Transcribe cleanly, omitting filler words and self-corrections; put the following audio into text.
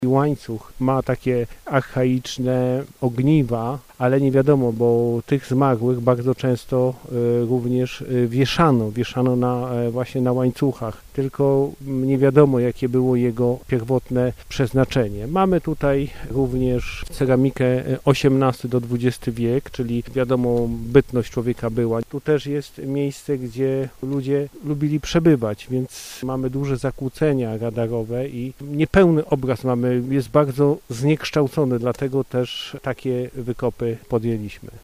Łańcuch ma takie archaiczne ogniwa, ale nie wiadomo, bo tych zmarłych bardzo często również wieszano właśnie na łańcuchach, tylko nie wiadomo, jakie było jego pierwotne przeznaczenie. Mamy tutaj również ceramikę XVIII do XX wiek, czyli wiadomo, bytność człowieka była. Tu też jest miejsce, gdzie ludzie lubili przebywać, więc mamy duże zakłócenia radarowe i niepełny obraz mamy, jest bardzo zniekształcony, dlatego też takie wykopy podjęliśmy.